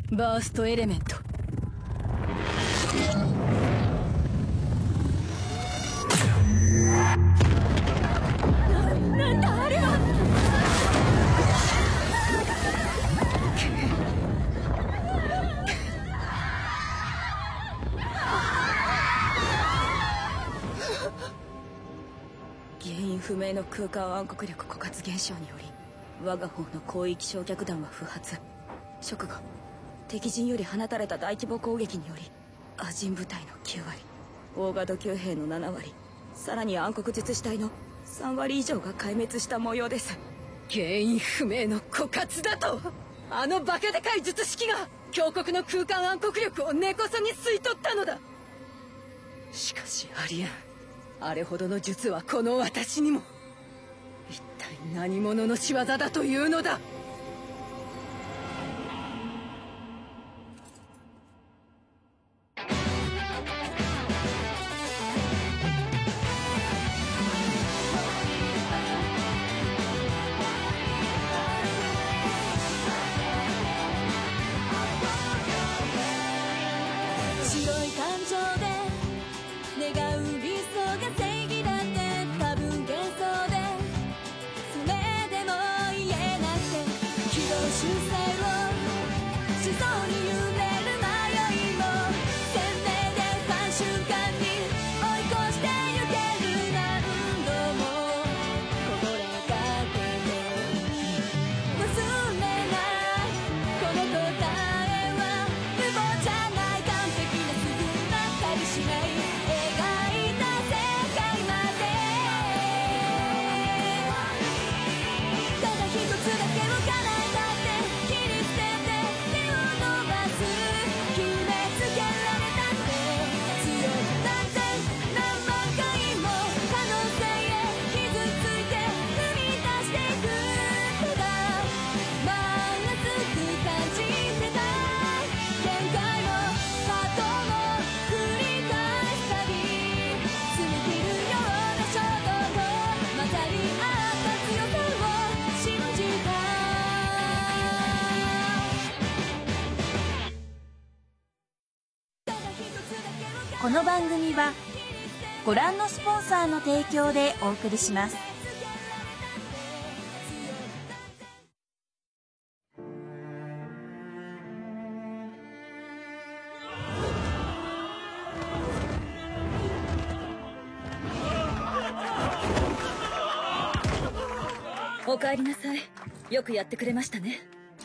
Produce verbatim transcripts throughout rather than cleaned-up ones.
バーストエレメント。な、なんだあれは。原因不明の空間暗黒力枯渇現象により我が方の広域焼却弾は不発。直後敵陣より放たれた大規模攻撃により亜人部隊のきゅうわり、大ガド級兵のななわり、さらに暗黒術師隊のさんわり以上が壊滅した模様です。原因不明の枯渇だと。あのバカでかい術式が強国の空間暗黒力を根こそぎ吸い取ったのだ。しかしありえん。あれほどの術はこの私にも。一体何者の仕業だというのだ。 白い感情で願う理想が正義だって多分幻想で、それでも言えなくて軌道修正をしそうに揺れる迷いも鮮明でファン瞬間に追い越してゆける。何度も心がけて忘れないこの答えは無謀じゃない。完璧なすぐばかりしない描いた世界まで、ただ一つだけを叶えたって切り捨てて手を伸ばす。決めつけられたって強くなって何万回も可能性へ傷ついて踏み出していく。ただまっすぐ感じてた限界もハートも繰り返すたび過ぎるような衝動と混ざり合った強さを信じた。 この番組はご覧のスポンサーの提供でお送りします。 おかえりなさい。よくやってくれましたね。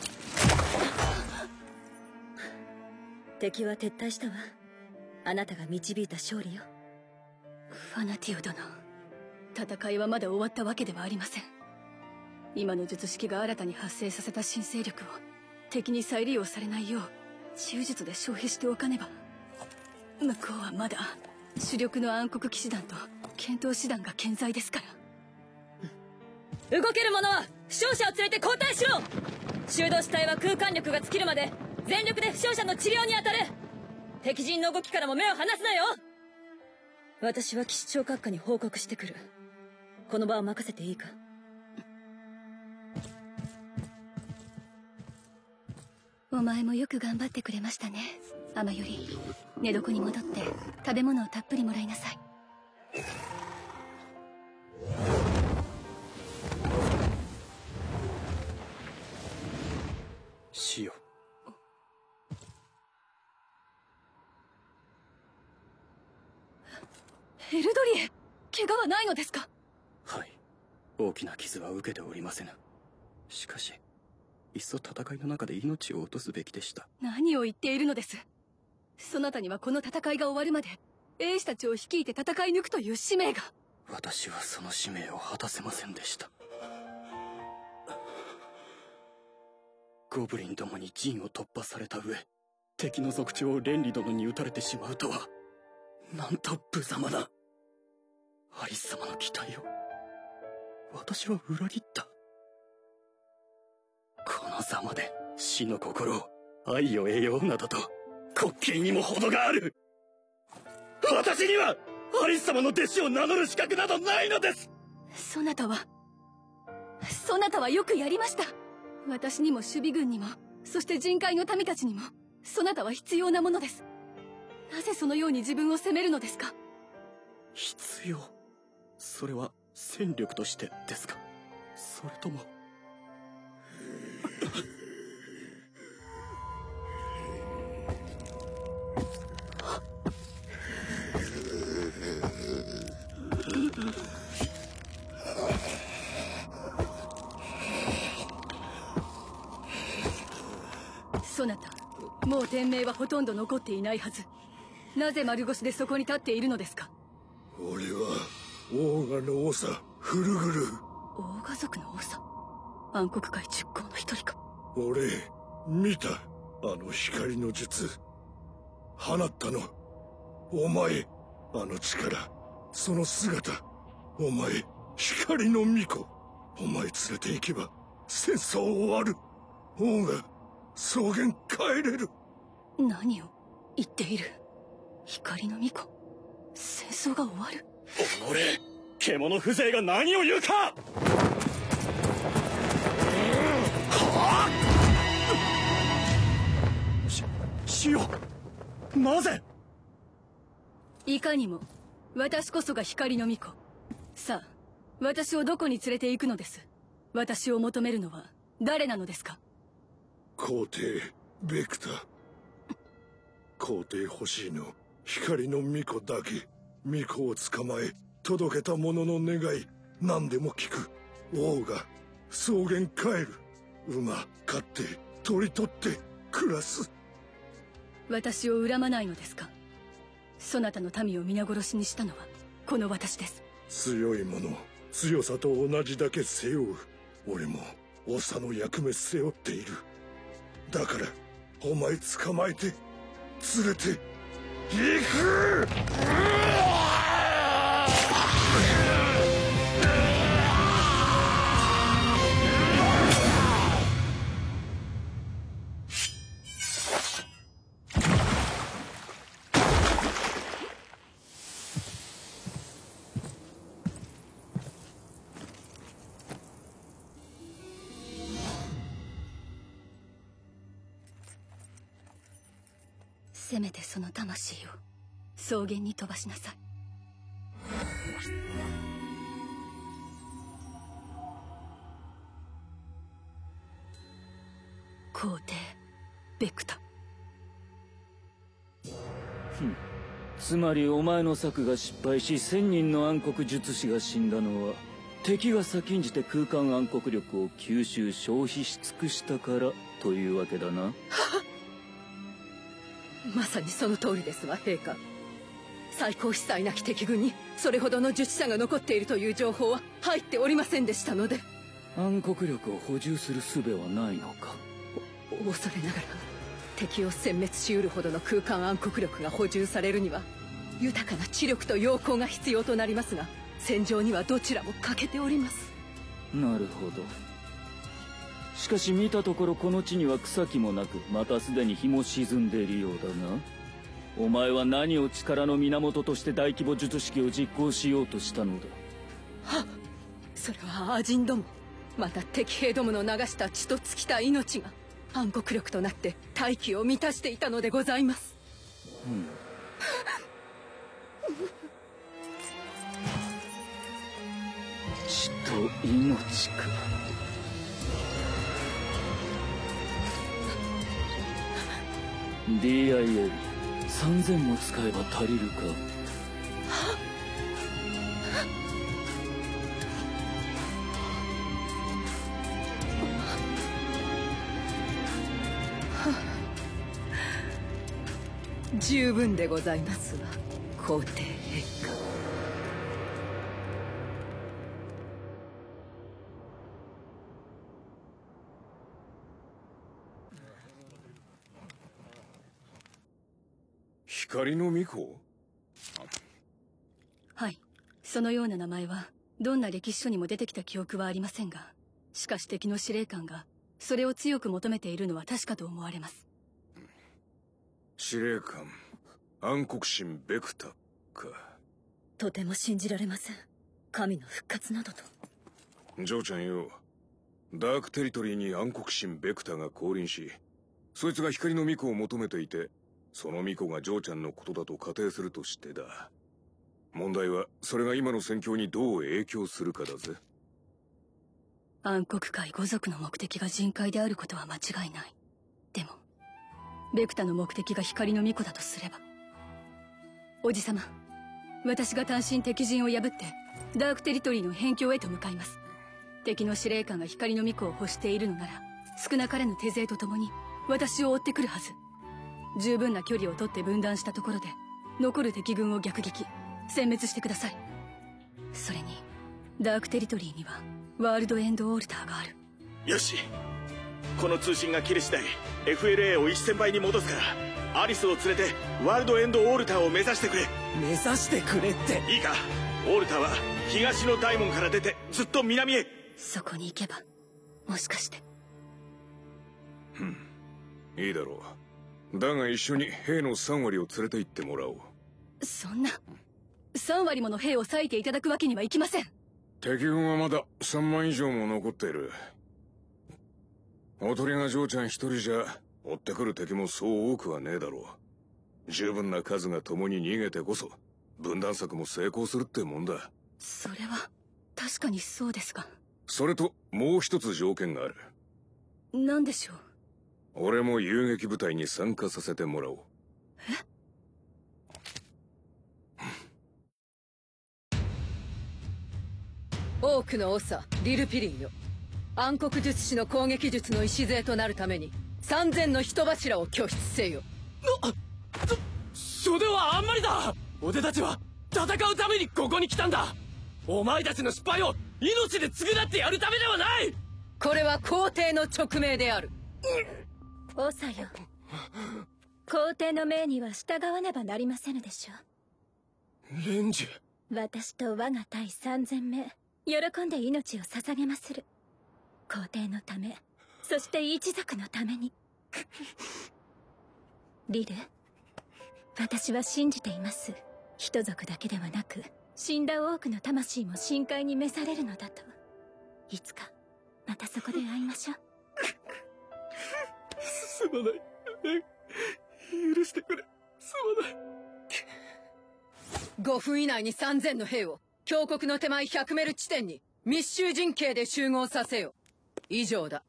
敵は撤退したわ。あなたが導いた勝利よ。ファナティオ殿、戦いはまだ終わったわけではありません。今の術式が新たに発生させた新勢力を敵に再利用されないよう忠術で消費しておかねば。向こうはまだ主力の暗黒騎士団と検討師団が健在ですから。動ける者は負傷者を連れて交代しろ。修道士隊は空間力が尽きるまで全力で負傷者の治療に当たる。敵陣の動きからも目を離すなよ。私は騎士長閣下に報告してくる。この場を任せていいか。お前もよく頑張ってくれましたね。雨より寝床に戻って食べ物をたっぷりもらいなさい。 シオ。 エルドリエ、怪我はないのですか？ はい、大きな傷は受けておりません。しかしいっそ戦いの中で命を落とすべきでした。 何を言っているのです。そなたにはこの戦いが終わるまで兵士たちを率いて戦い抜くという使命が。 私はその使命を果たせませんでした。ゴブリンどもに陣を突破された上、敵の族長をレンリ殿に撃たれてしまうとは、なんと無様な。アリス様の期待を私は裏切った。このざまで死の心を愛を得ようなどと滑稽にも程がある。私にはアリス様の弟子を名乗る資格などないのです。 そなたはそなたはよくやりました。私にも守備軍にもそして人海の民たちにもそなたは必要なものです。なぜそのように自分を責めるのですか？ 必要？それは戦力としてですか？それともそなた、もう天命はほとんど残っていないはず。なぜ丸腰でそこに立っているのですか？ 俺はオーガの長フルグル。 オーガ族の長、暗黒界十行の一人か。 俺見た、あの光の術放ったの。お前、あの力、その姿。お前、光の巫女。お前連れて行けば戦争終わる。オーガ、草原帰れる。 何を言っている？光の巫女、戦争が終わる？ 俺、獣風情が何を言うか！はあ！し、しよう。なぜ？ いかにも、私こそが光の巫女。さあ、私をどこに連れて行くのです？私を求めるのは誰なのですか？ 皇帝ベクタ。皇帝欲しいの光の巫女だけ。巫女を捕まえ届けた者の願い何でも聞く。王が草原帰る。馬飼って鳥取って暮らす。 私を恨まないのですか？そなたの民を皆殺しにしたのはこの私です。 強い者、強さと同じだけ背負う。俺も長の役目背負っている。だからお前捕まえて連れて行く。 せめてその魂を草原に飛ばしなさい。皇帝ベクタ。 ふん、つまりお前の策が失敗し千人の暗黒術師が死んだのは敵が先んじて空間暗黒力を吸収消費し尽くしたからというわけだな。 まさにその通りですわ、陛下。最高司祭なき敵軍にそれほどの術者が残っているという情報は入っておりませんでしたので。 暗黒力を補充する術はないのか？ お恐れながら敵を殲滅しうるほどの空間暗黒力が補充されるには豊かな知力と陽光が必要となりますが、戦場にはどちらも欠けております。 なるほど。しかし見たところこの地には草木もなく、またすでに日も沈んでいるようだな。お前は何を力の源として大規模術式を実行しようとしたのだ？ はっ、それはアジンども、また敵兵どもの流した血と尽きた命が暗黒力となって大気を満たしていたのでございます。 うん。血と命か。ディーアイエル さんぜんも使えば足りるか？ 十分でございますわ、皇帝陛下。 光の巫女？ はい、そのような名前はどんな歴史書にも出てきた記憶はありませんが、しかし敵の司令官がそれを強く求めているのは確かと思われます。 司令官、暗黒神ベクタか。 とても信じられません。神の復活などと。 ジョーちゃんよ、ダークテリトリーに暗黒神ベクタが降臨し、 そいつが光の巫女を求めていて、その巫女がジョーちゃんのことだと仮定するとしてだ。問題はそれが今の戦況にどう影響するかだぜ。 暗黒界五族の目的が人海であることは間違いない。でもベクタの目的が光の巫女だとすれば、おじさま、私が単身敵陣を破ってダークテリトリーの辺境へと向かいます。敵の司令官が光の巫女を欲しているのなら、少なからぬ手勢と共に私を追ってくるはず。十分な距離を取って分断したところで残る敵軍を逆撃殲滅してください。それにダークテリトリーにはワールドエンドオールターがある。 よし、この通信が切れ次第 エフエルエー をせんばいに戻すから、アリスを連れてワールドエンドオールターを目指してくれ。 目指してくれって。 いいか、オールターは東の大門から出てずっと南へ。 そこに行けばもしかして。 ふん、いいだろう。だが一緒に兵のさん割を連れて行ってもらおう。 そんなさん割もの兵を割いていただくわけにはいきません。 敵軍はまださんまん以上も残っている。おとりがジョーちゃん一人じゃ追ってくる敵もそう多くはねえだろう。十分な数が共に逃げてこそ分断策も成功するってもんだ。 それは確かにそうですが。 それともう一つ条件がある。 何でしょう。 俺も遊撃部隊に参加させてもらおう。 え？多くの長リルピリンよ、暗黒術師の攻撃術の礎となるためにさんぜんの人柱を拠出せよ。 な、そ、それはあんまりだ。俺たちは戦うためにここに来たんだ。お前たちの失敗を命で償ってやるためではない。 これは皇帝の勅命である。 長よ、皇帝の命には従わねばなりませぬでしょう。レンジュ、 私と我が隊三千名喜んで命を捧げまする。皇帝のため、そして一族のために。リル、私は信じています。一族だけではなく死んだ多くの魂も深海に召されるのだと。いつかまたそこで会いましょう。 すまない、許してくれ。すまない。 ごふん以内にさんぜんの兵を峡谷の手前ひゃくメル地点に密集陣形で集合させよ。以上だ。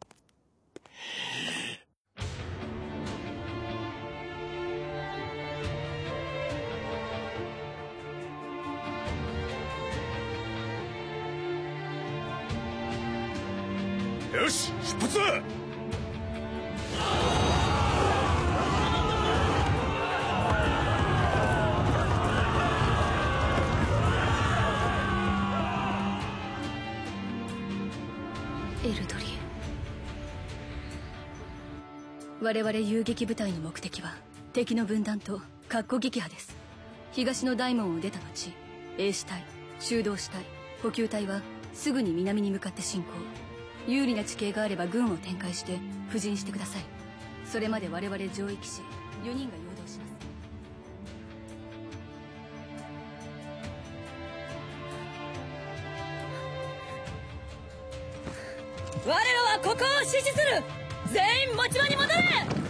よし、出発だ。 エルドリエ、我々遊撃部隊の目的は敵の分断と括弧撃破です。東の大門を出た後、衛士隊、修道士隊、補給隊はすぐに南に向かって進行。有利な地形があれば軍を展開して布陣してください。それまで我々上域士よにんが誘導します。 我らはここを指示する。全員持ち場に戻れ。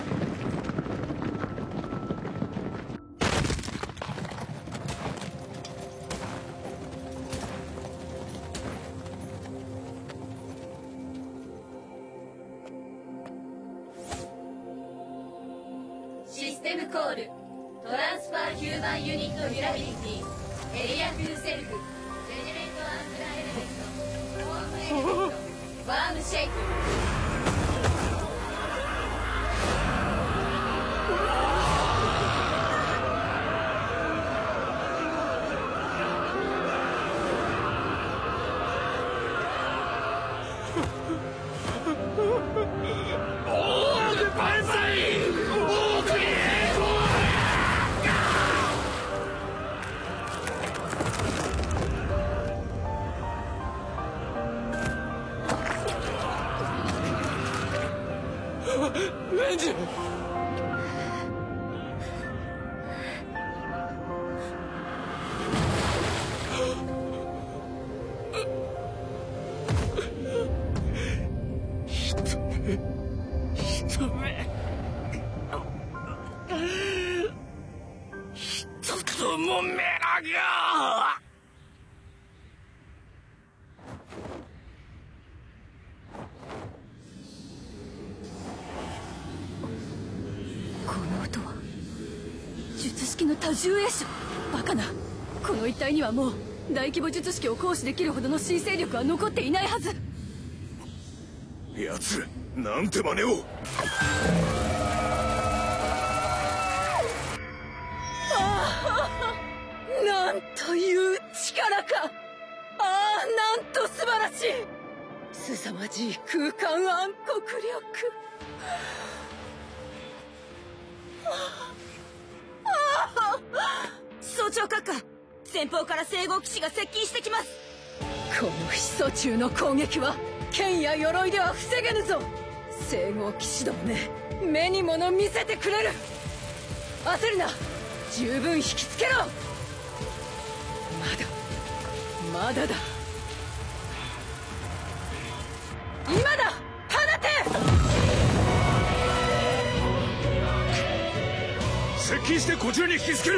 システムコール、トランスファーヒューマンユニットユラビリティ、エリアフューセルフ、ジェネレートアングラーエレメント、ホームエレメント、ワームシェイク。 レンジ、人目人目うもめらが。 この音は術式の多重栄唱。バカな。この一帯にはもう大規模術式を行使できるほどの神勢力は残っていないはず。 奴なんて真似を。 なんという力か。ああ、なんと素晴らしい。凄まじい空間暗黒力。 早朝閣下、前方から聖号騎士が接近してきます。 この始祖中の攻撃は剣や鎧では防げぬぞ。聖号騎士どもめ、目に物見せてくれる。焦るな、十分引きつけろ。まだまだだ。今だ、放て。 接近してこちらに引きつける。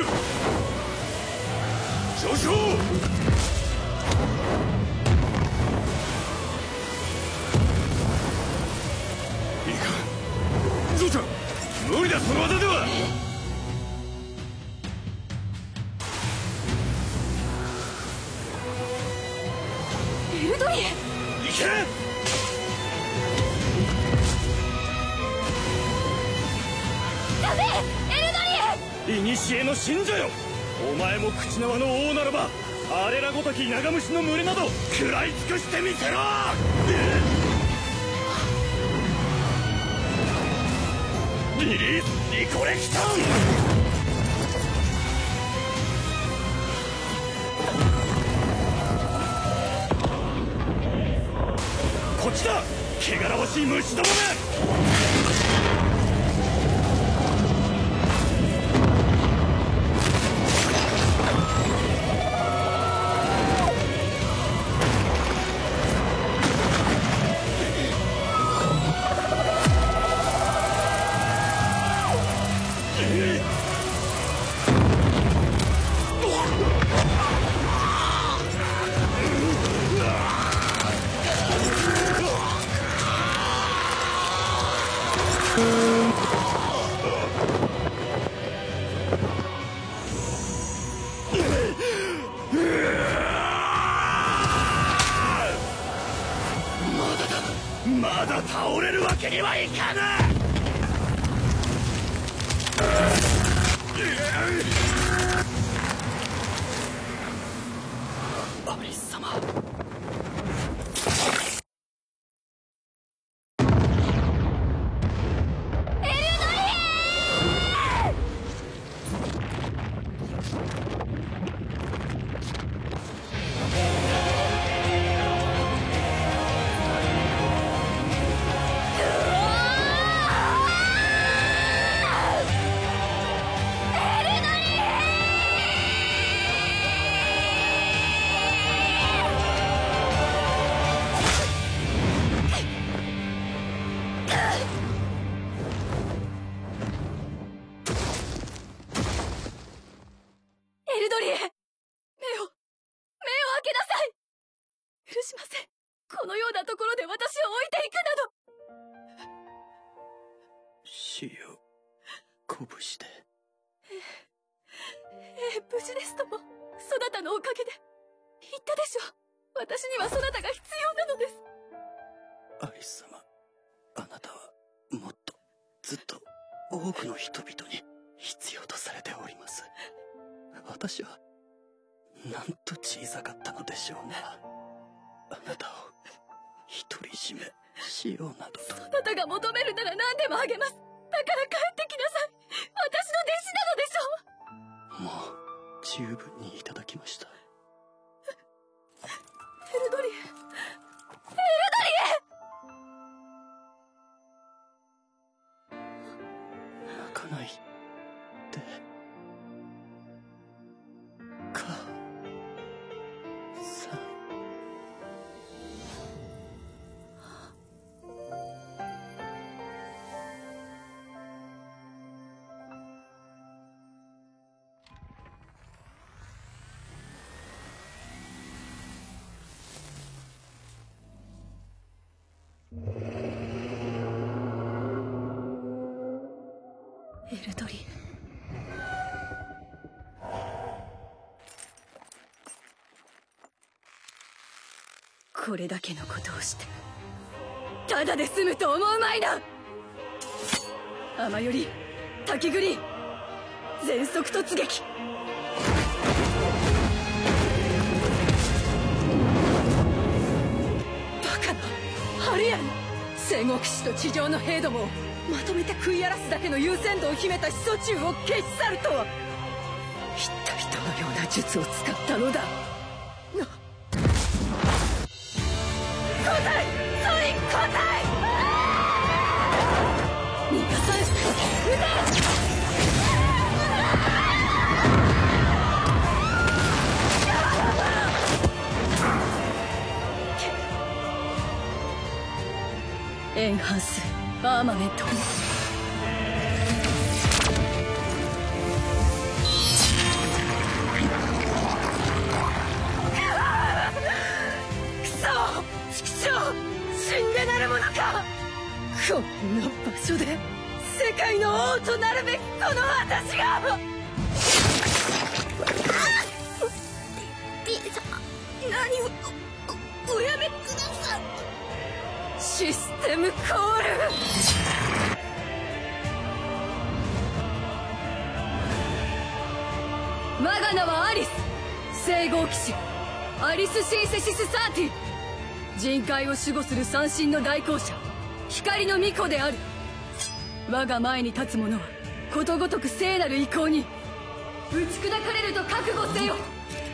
上昇。いいかゾウちゃん、無理だその技では。 エルドリエ、 いけ。 ダメ、エルドリエ。 古の信者よ、お前も口縄の王ならばあれらごとき長虫の群れなど食らい尽くしてみせろ。リリースリコレクション。こっちだ、汚らわしい虫どもめ。まだ倒れるわけにはいかぬ。 アリス様、 このようなところで私を置いていくなど。 死よ、拳で。 ええ、ええ、無事ですとも。そなたのおかげで。言ったでしょう、私にはそなたが必要なのです。 アリス様、あなたはもっとずっと多くの人々に必要とされております。私はなんと小さかったのでしょうね。あなたを独り占めしようなどと。 そなたが求めるなら何でもあげます。だから帰ってきなさい。私の弟子なのでしょう。 もう十分にいただきました。 エルドリエ、エルドリエ。 泣かないでかさん。 エルドリン。これだけのことをしてただで済むと思うまいな。雨より滝栗全速突撃。バカな、ありえん。戦国士と地上の兵どもをまとめて食い荒らすだけの優先度を秘めた始祖虫を消し去るとは、一体どのような術を使ったのだ。な交代、ソニック交代。逃がさん、撃て。エンハンスアーマメント。くそ、畜生、死んでなるものか。こんな場所で世界の王となるべきこの私が。リリサ、何を お, おやめください。システムコール。我が名はアリス、聖号騎士アリス・シンセシス・サーティ。人海を守護する三神の代行者、光の巫女である。我が前に立つ者はことごとく聖なる意向に打ち砕かれると覚悟せよ。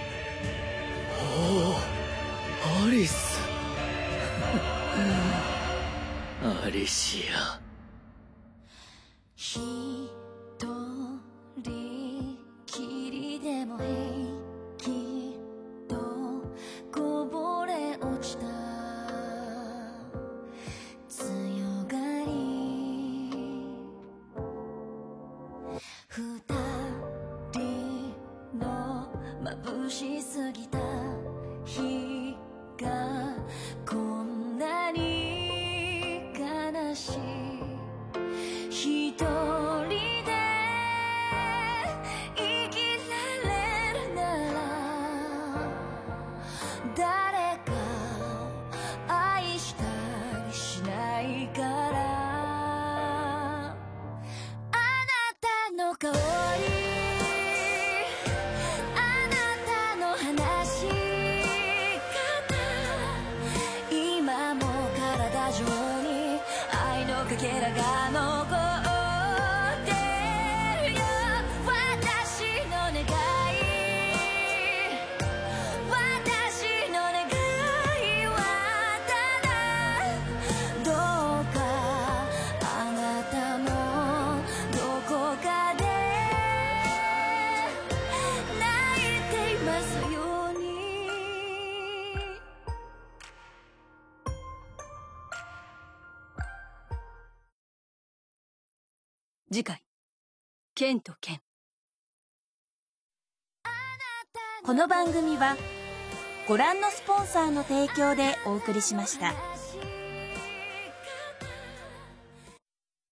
おお、アリスアリシア。 一人きりでも平気とこぼれ落ちた強がり。二人の眩しすぎた日がこんなに悲しい。一人で生きられるなら誰か愛したりしないから。あなたの香り、あなたの話し方、今も体中に愛のかけらが残ってるよ。私の願い、私の願いはただ、どうかあなたもどこかで泣いていますように。 次回、剣と剣。 この番組はご覧のスポンサーの提供でお送りしました。